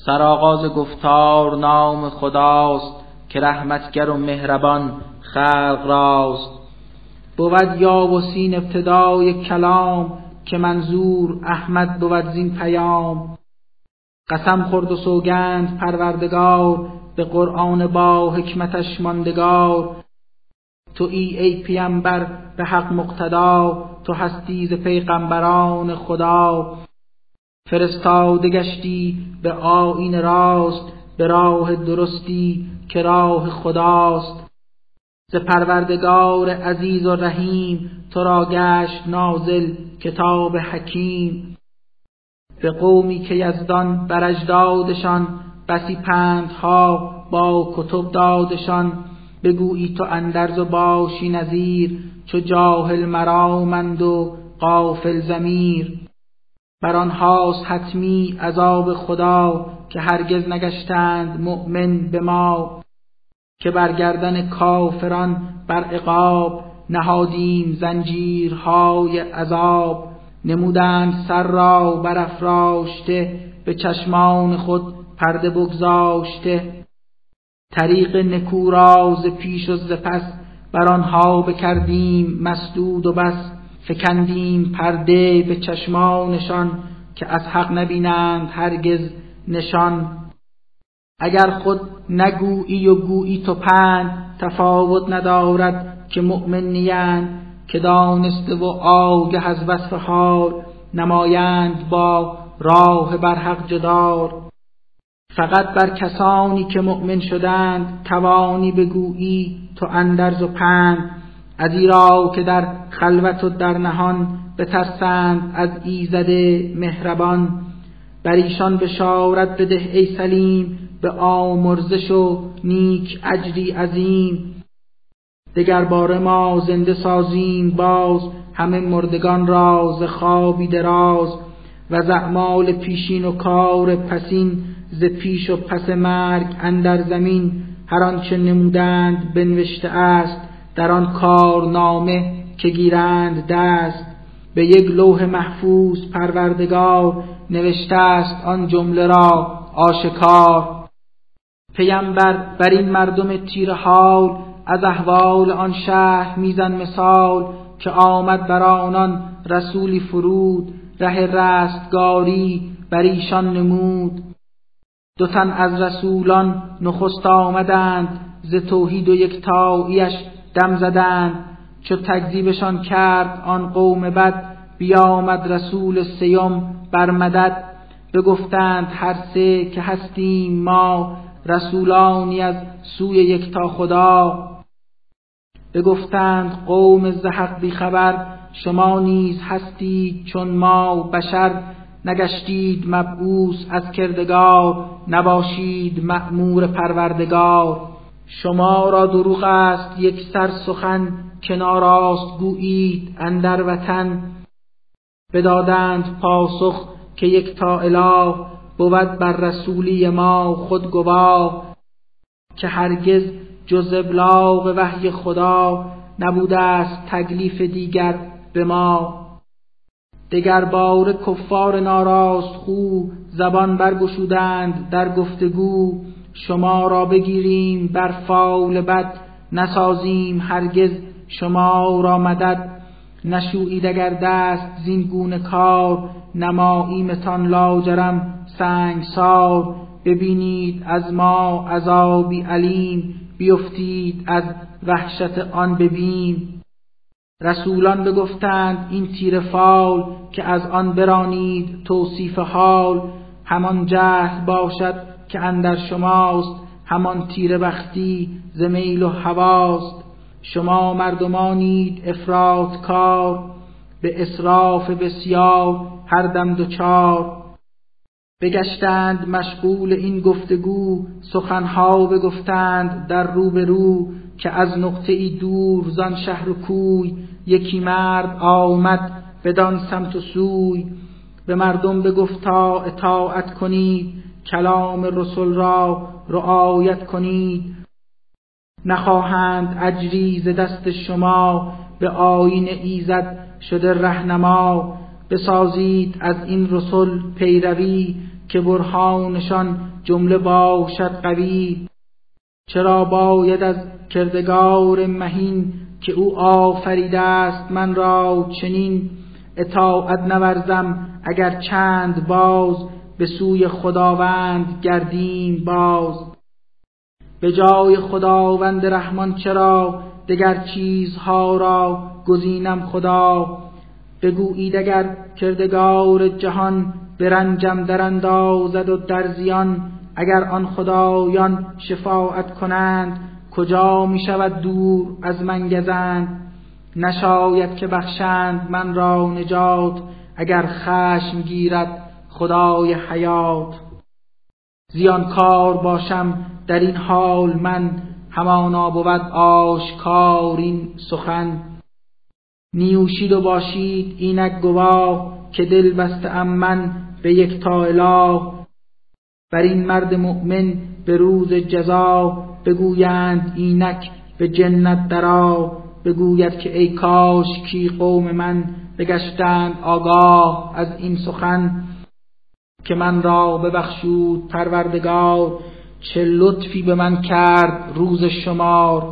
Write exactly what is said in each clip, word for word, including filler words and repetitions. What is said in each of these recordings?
سرآغاز گفتار نام خداست، که رحمتگر و مهربان خلق راست. بود یا و سین ابتدای کلام، که منظور احمد بود زین پیام. قسم خورد و سوگند پروردگار، به قرآن با حکمتش ماندگار. تو ای ای پیامبر به حق مقتدا، تو هستی ز پیغمبران خدا. فرستاده گشتی به آیین راست، به راه درستی که راه خداست. ز پروردگار عزیز و رحیم، تو را گشت نازل کتاب حکیم. به قومی که یزدان بر اجدادشان، بسی پندها با کتب دادشان. بگویی تو اندرز و باشی نذیر، چو جاهل مرامند و غافل ضمیر. بر آنهاست حتمی عذاب خدا، که هرگز نگشتند مؤمن به ما. که بر گردن کافران بر عقاب، نهادیم زنجیرهای عذاب. نمودند سر را برافراشته، به چشمان خود پرده بگذاشته. طریق نکو را ز پیش و ز پس، بر آنها بکردیم مسدود و بس. فکندیم پرده به چشمانشان، که از حق نبینند هرگز نشان. اگر خود نگویی و گویی تو پند، تفاوت ندارد که مؤمن نیند. که دانسته و آگه از وصف حال، نمایند با راه بر حق جدار. فقط بر کسانی که مؤمن شدند، توانی بگویی تو اندرز و پند. ازیرا که در خلوت و در نهان، بترسند از ایزد مهربان. بر ایشان بشارت بده ای سلیم، به آمرزش و نیک اجری عظیم. دگر باره ما زنده سازیم باز، همه مردگان را ز خوابی دراز. و ز اعمال پیشین و کار پسین، ز پیش و پس مرگ اندر زمین. هر آنچه نمودند بنوشته است، در آن کارنامه که گیرند دست. به یک لوح محفوظ پروردگار، نوشته است آن جمله را آشکار. پیامبر بر این مردم تیره حال، از احوال آن شهر میزن مثال. که آمد بر آنان رسولی فرود، ره رستگاری بر ایشان نمود. دو تن از رسولان نخست آمدند، ز توحید و یکتاییش دم زدند. چو تکذیبشان کرد آن قوم بد، بیامد رسول سیوم بر مدد. بگفتند هر سه که هستیم ما، رسولانی از سوی یکتا خدا. بگفتند قوم ز حق بی خبر، شما نیز هستید چون ما بشر. نگشتید مبعوث از کردگار، نباشید مأمور پروردگار. شما را دروغ است یک سر سخن، که ناراست گویید اندر وطن. بدادند پاسخ که یکتا اله، بود بر رسولی ما خود گواه. که هرگز جز ابلاغ وحی خدا، نبوده است تکلیف دیگر به ما. دگر باره کفار ناراست خو، زبان برگشودند در گفتگو. شما را بگیریم بر فال بد، نسازیم هرگز شما را مدد. نشویید اگر دست زین گونه کار، نماییمتان لاجرم سنگسار. ببینید از ما عذابی علیم، بیفتید از وحشت آن ببین. رسولان بگفتند این تیره فال، که از آن برانید توصیف حال. همان جهل باشد که اندر شماست، همان تیره بختی ز میل و هواست. شما مردمانید افراط کار، به اسراف بسیار هر دم دوچار. بگشتند مشغول این گفتگو، سخنها بگفتند در رو به رو. که از نقطه ای دور زان شهر و کوی، یکی مرد آمد بدان سمت و سوی. به مردم بگفتا اطاعت کنید، کلام رسول را رعایت کنید. نخواهند اجری ز دست شما، به آیین ایزد شده رهنما. بسازید از این رسول پیروی، که برهانشان جمله باشد قوی. چرا باید از کردگار مهین که او آفریده است من را چنین اطاعت نورزم اگر چند باز به سوی خداوند گردیم باز. به جای خداوند رحمان چرا دگر چیزها را گزینم خدا. بگویید اگر کردگار جهان به رنجم در اندازد و در زیان. اگر آن خدایان شفاعت کنند کجا می شود دور از من گزند. نشاید که بخشند من را نجات اگر خشم گیرد خدای حیات. زیانکار باشم در این حال من همانا بود آشکار این سخن. نیوشید و باشید اینک گواه که دل بسته ام من به یکتا اله. بر این مرد مؤمن به روز جزا بگویند اینک به جنت درآ. بگوید که ای کاش کی قوم من بگشتند آگاه از این سخن. که من را ببخشود پروردگار چه لطفی به من کرد روز شمار.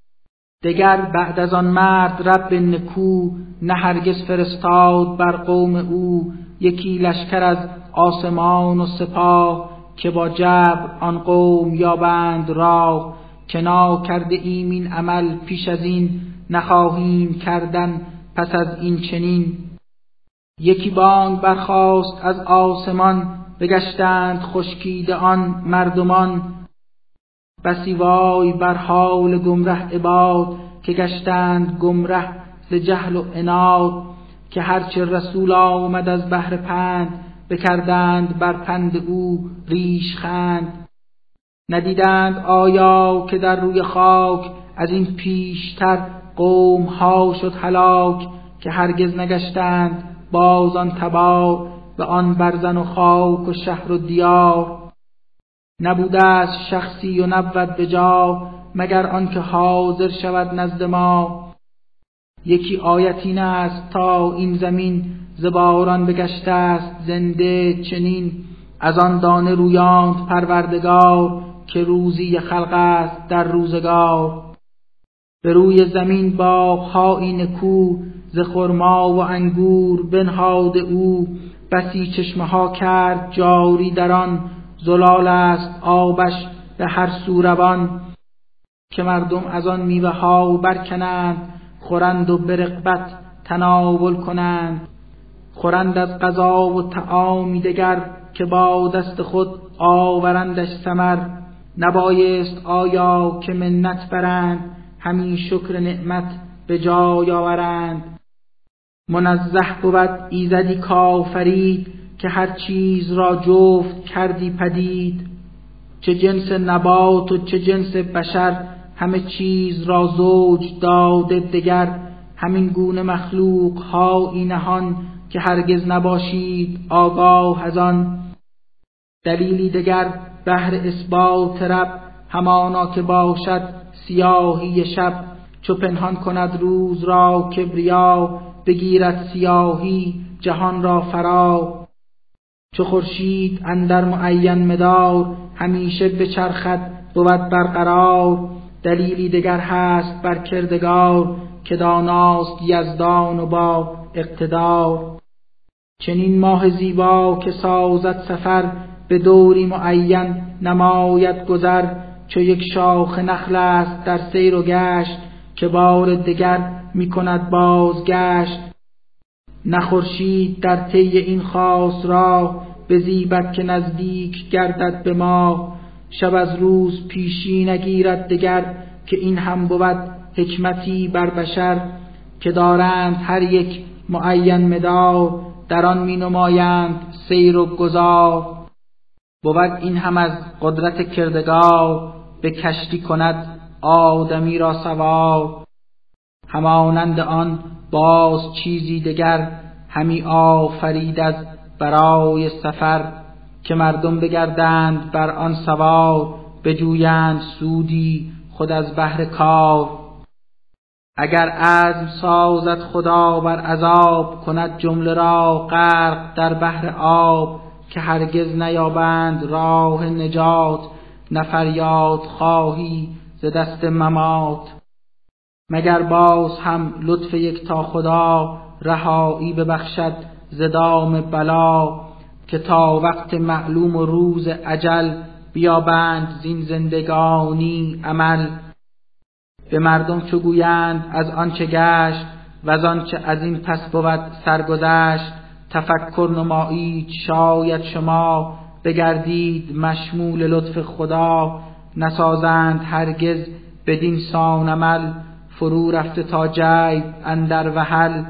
دگر بعد از آن مرد رب نکو نه هرگز فرستاد بر قوم او یکی لشکر از آسمان و سپاه. که با جبر آن قوم یابند راه. که نا کرده ایم این عمل پیش از این نخواهیم کردن پس از این چنین. یکی بانگ برخاست از آسمان بگشتند خشکیده آن مردمان. بسی وای بر حال گمره عباد که گشتند گمره ز جهل و عناد. که هرچه رسول آمد از بهر پند بکردند بر پند او ریش خند. ندیدند آیا که در روی خاک از این پیشتر قوم ها شد هلاک. که هرگز نگشتند باز آن تبار به آن برزن و خاک و شهر و دیار. نبوده است شخصی و نبود به جا مگر آنکه حاضر شود نزد ما. یکی آیت این است تا این زمین ز باران بگشته است زنده چنین. از آن دانه رویاند پروردگار که روزی خلق است در روزگار. به روی زمین باغ‌های نکو ز خرما و انگور بنهاد او. بسی چشمه ها کرد جاری در آن زلال است آبش به هر سو روان. که مردم از آن میوه ها برکنند خورند و به رغبت تناول کنند. خورند از غذا و طعامی دگر که با دست خود آورندش ثمر. نبایست آیا که منت برند همین شکر نعمت به جای آورند. منزه بود ایزدی کافرید که هر چیز را جفت کردی پدید. چه جنس نبات و چه جنس بشر همه چیز را زوج داده دگر. همین گونه مخلوق ها اینهان که هرگز نباشید آگاه از آن. دلیلی دگر بهر اثبات رب همانا که باشد سیاهی شب. چو پنهان کند روز را کبریا بگیرد سیاهی جهان را فرا. چو خورشید اندر معین مدار همیشه بچرخد بود برقرار. دلیلی دگر هست بر کردگار که داناست یزدان و با اقتدار. چنین ماه زیبا که سازد سفر به دوری معین نماید گذر. چو یک شاخ نخل است در سیر و گشت که بار دگر می کند بازگشت. نه خورشید در طی این خاص راه بزیبد که نزدیک گردد به ما. شب از روز پیشی نگیرد دگر که این هم بود حکمتی بر بشر. که دارند هر یک معین مدار در آن می نمایند سیر و گذار. بود این هم از قدرت کردگار به کشتی کند آدمی را سوار. همانند آن باز چیزی دگر همی آفرید از برای سفر. که مردم بگردند بر آن سوار بجویند سودی خود از بهر کار. اگر عزم سازد خدا بر عذاب کند جمله را غرق در بحر آب. که هرگز نیابند راه نجات، نه فریاد خواهی ز دست ممات. مگر باز هم لطف یکتا خدا، رهایی ببخشد ز دام بلا. که تا وقت معلوم و روز اجل، بیابند زین زندگانی عمل. به مردم چو گویند از آنچه گشت، وز آنچه از این پس بود سرگذشت. تفکر نمایید شاید شما، بگردید مشمول لطف خدا. نسازند هرگز بدین سان عمل، فرو رفته تا جیب اندر وحل.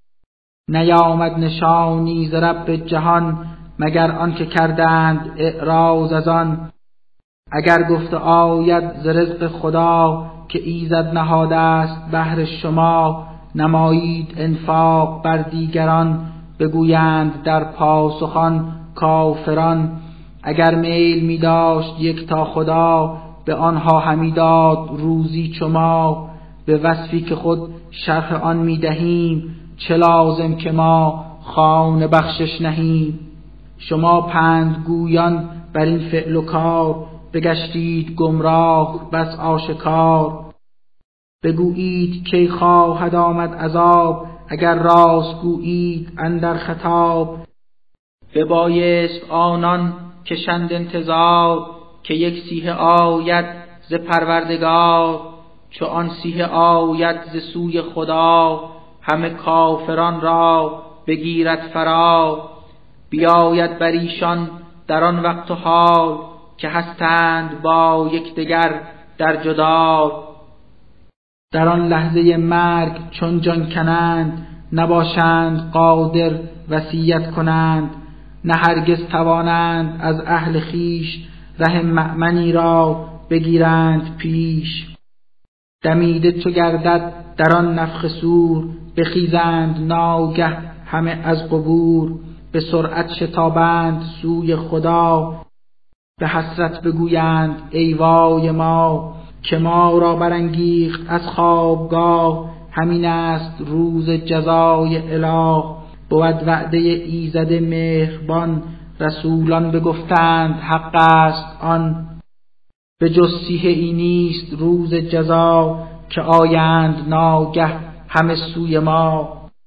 نیامد نشانی ز رب جهان، مگر آنکه کردند اعراض از آن. اگر گفته آید ز رزق خدا، که ایزد نهاده است بهر شما. نمایید انفاق بر دیگران، بگویند در پاسخان کافران. اگر میل می داشت یکتا خدا، به آنها همی داد روزی چو ما. به وصفی که خود شرح آن می دهیم، چه لازم که ما خوان بخشش نهیم. شما پندگویان بر این فعل و کار، بگشتید گمراه بس آشکار. بگویید کی خواهد آمد عذاب، اگر راست گویید اندر خطاب. ببایست آنان کشند انتظار، که یک سیه آید ز پروردگار. چو آن سیه آید ز سوی خدا، همه کافران را بگیرد فرا. بیاید بر ایشان در آن وقت و حال، که هستند با یکدیگر در جدال. در آن لحظه مرگ چون جان کنند، نباشند قادر وصیت کنند. نه هرگز توانند از اهل خویش، ره مأمنی را بگیرند پیش. دمیده چو گردد در آن نفخ صور، بخیزند ناگه همه از قبور. به سرعت شتابند سوی خدا، به حسرت بگویند ای وای ما. که ما را برانگیخت از خوابگاه، همین است روز جزای اله. بود وعده ایزد مهربان، رسولان بگفتند حق است آن. به جز سیه ای نیست روز جزا، که آیند ناگه همه سوی ما.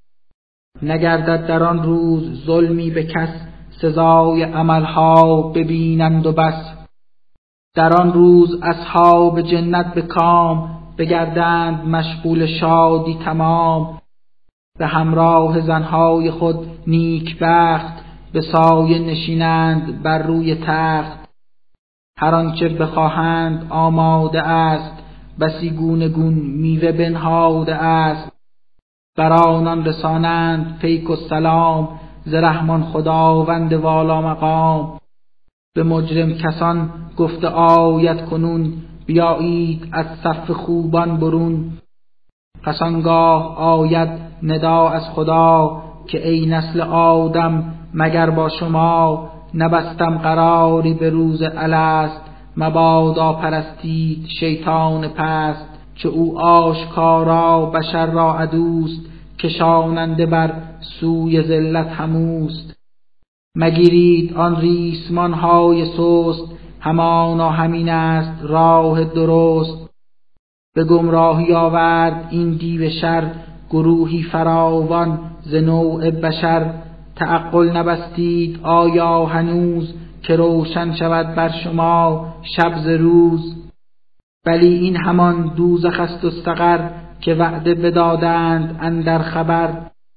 نگردد در آن روز ظلمی به کس، سزای عملها ببینند و بس. در آن روز اصحاب جنت به کام، بگردند مشغول شادی تمام. به همراه زنهای خود نیک بخت، به سایه نشینند بر روی تخت. هر آنچه بخواهند آماده است، بسی گونه گون میوه بنهاده است. بر آنان رسانند پیک و سلام، ز رحمان خداوند والا مقام. به مجرم کسان گفته آید کنون، بیایید از صف خوبان برون. پس آنگاه آید ندا از خدا، که ای نسل آدم مگر با شما. نبستم قراری به روز الست، مبادا پرستید شیطان پست. چه او آشکارا بشر را عدوست، کشاننده بر سوی ذلت هموست. مگیرید آن ریسمان های سست، همانا همین است راه درست. به گمراهی آورد این دیو شر، گروهی فراوان ز نوع بشر. تعقل نبستید آیا هنوز، که روشن شود بر شما شب ز روز. بلی این همان دوزخ است و سقر، که وعده بدادند اندر خبر.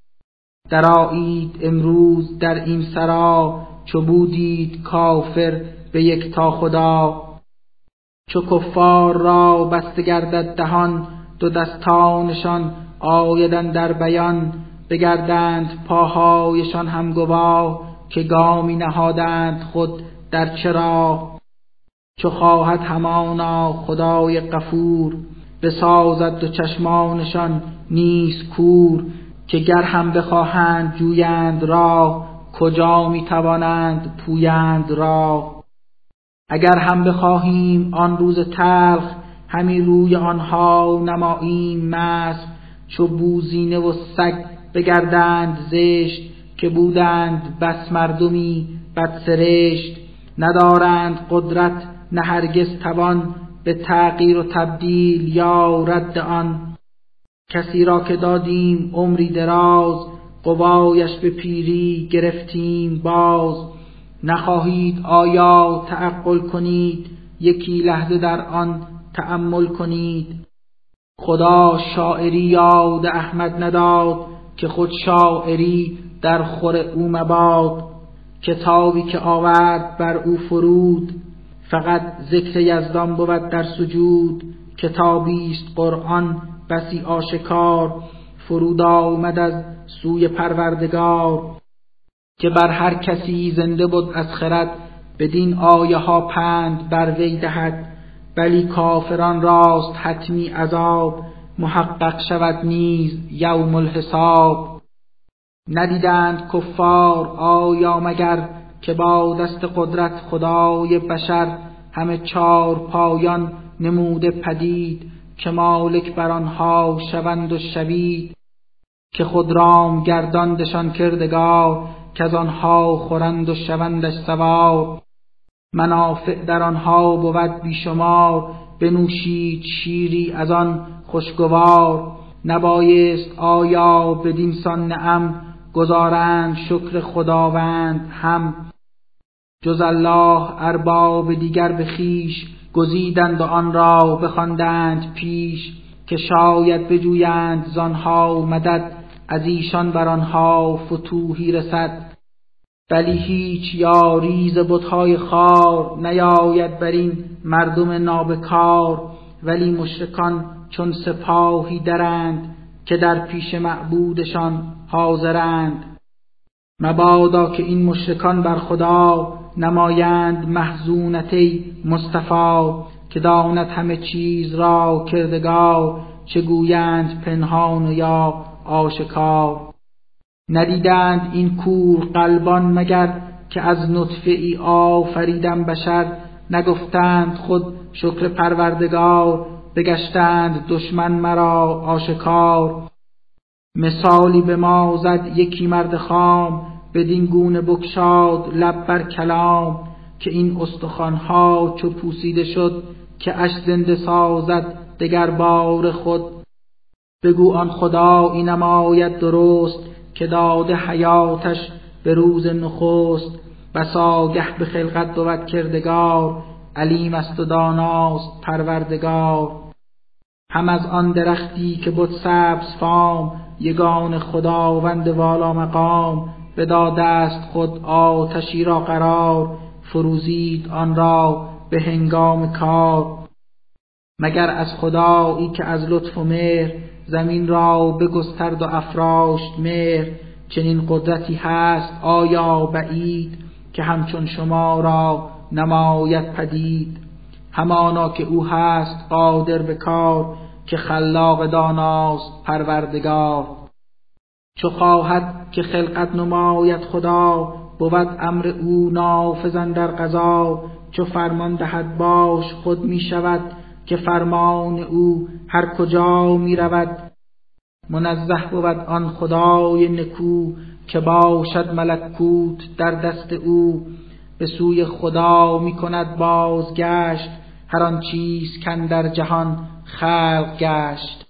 درآیید امروز در این سرا، چو بودید کافر به یکتا خدا. چو کفار را بسته گردد دهان، دو دستانشان آیدن در بیان. بگردند پاهایشان هم گواه، که گامی نهادند خود در چرا. چو خواهد همانا خدای غفور، بسازد دو چشمانشان نیز کور. که گر هم بخواهند جویند راه، کجا می توانند پویند راه. اگر هم بخواهیم آن روز تلخ، همی روی آنها نماییم مسخ. چو بوزینه و سگ بگردند زشت، که بودند بس مردمی بدسرشت. ندارند قدرت نه هرگز توان، به تغییر و تبدیل یا رد آن. کسی را که دادیم عمری دراز، قوایش به پیری گرفتیم باز. نخواهید آیا تعقل کنید، یکی لحظه در آن تأمل کنید. خدا شاعری یاد احمد نداد، که خود شاعری در خور او مباد. کتابی که آورد بر او فرود، فقط ذکر یزدان بود در سجود. کتابی است قرآن بسی آشکار، فرود آمد از سوی پروردگار. که بر هر کسی زنده بود از خرد، بدین آیه ها پند بر وی دهد. بلی کافران راست حتمی عذاب، محقق شود نیز یوم الحساب. ندیدند کفار آیا مگر، که با دست قدرت خدای بشر همه چار پایان نموده پدید. که مالک بر آنها شوند و شوید، که خود رام گرداندشان کردگار. که از آنها خورند و شوندش سوار. منافع در آنها بود بیشمار، بنوشید شیری از آن خوشگوار. نبایست آیا بدین سان نعم، گزارند شکر خداوند هم. جز الله ارباب دیگر به خویش، گزیدند و آن را بخواندند پیش. که شاید بجویند زانها مدد، از ایشان بر آنها فتوحی رسد. ولی هیچ یاری ز بت‌های خوار، نیاید بر این مردم نابکار. ولی مشرکان چون سپاهی درند، که در پیش معبودشان حاضرند. مبادا که این مشرکان بر خدا، نمایند محزونت ای مصطفی. که داند همه چیز را کردگار، چه گویند پنهان و یا آشکار. ندیدند این کور قلبان مگر، که از نطفه ای آفریدم بشر. نگفتند خود شکر پروردگار، بگشتند دشمن مرا آشکار. مثالی به ما زد یکی مرد خام، بدین گونه بگشاد لب بر کلام. که این استخوانها چو پوسیده شد، که اش زنده سازد دگر بار خود. بگو آن خدا این نماید درست، که داده حیاتش به روز نخست. بسا گه به خلقت بود کردگار، علیم است و داناست پروردگار. هم از آن درختی که بود سبز فام، یگان خداوند والا مقام. بداده است خود آتشی را قرار، فروزید آن را به هنگام کار. مگر از خدایی که از لطف و مهر، زمین را بگسترد و افراشت مهر. چنین قدرتی هست آیا بعید، که همچون شما را نماید پدید. همانا که او هست قادر به کار، که خلاق داناست پروردگار. چو خواهد که خلقت نماید خدا، بود امر او نافذ در قضا. چو فرمان دهد باش خود می شود، که فرمان او هر کجا می رود. منزه بود آن خدای نکو، که باشد ملکوت در دست او. به سوی خدا می کند بازگشت، هر آن چیز کاندر جهان خلق گشت.